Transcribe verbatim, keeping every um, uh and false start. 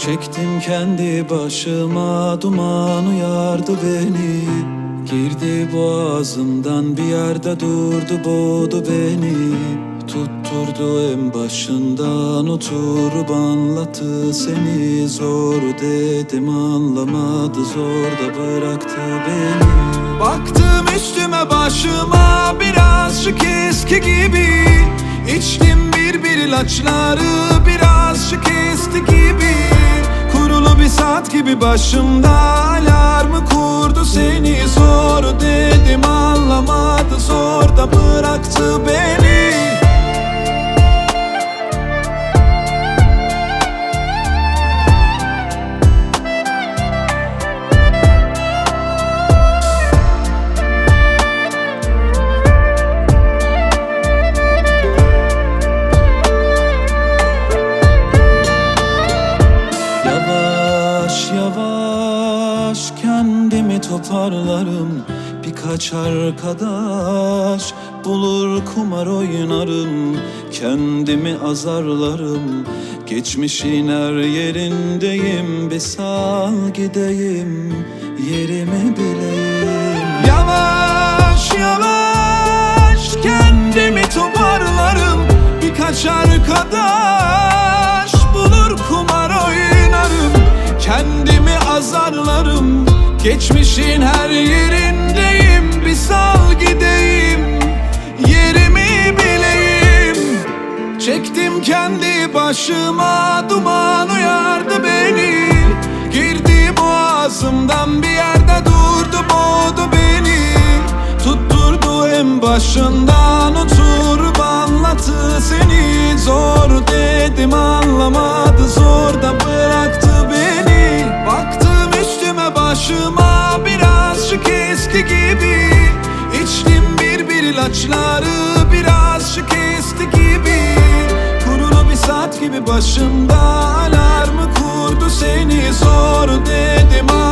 Çektim kendi başıma, duman uyardı beni. Girdi boğazımdan, bir yerde durdu, boğdu beni. Tutturdu en başından, oturup anlattı seni. Zor dedim anlamadı, zor da bıraktı beni. Baktım üstüme başıma, birazcık eski gibi. İçtim bir bir ilaçları, birazcık esti gibi. Kurulu bir saat gibi başımda, alarmı kurdu seni. Zor dedim anlamadı, zor da bıraktı beni. Yavaş kendimi toparlarım, birkaç arkadaş bulur kumar oynarım. Kendimi azarlarım, geçmişin her yerindeyim. Bir sal gideyim, yerimi bileyim. Yavaş yavaş kendimi toparlarım, birkaç arkadaş bulur kumar oynarım. Kendimi azarlarım, geçmişin her yerindeyim. Bir sal gideyim, yerimi bileyim. Çektim kendi başıma, duman uyardı beni. Girdi boğazımdan, bir yerde durdu, boğdu beni. Tutturdu en başından, oturup anlattı seni. Zor dedim anlamadı, zor da bıraktı beni. Baktım üstüme başıma, birazcık eski gibi. İçtim bir bir ilaçları, birazcık esti gibi. Kurulu bir saat gibi başımda, alarmı kurdu seni. Zor dedim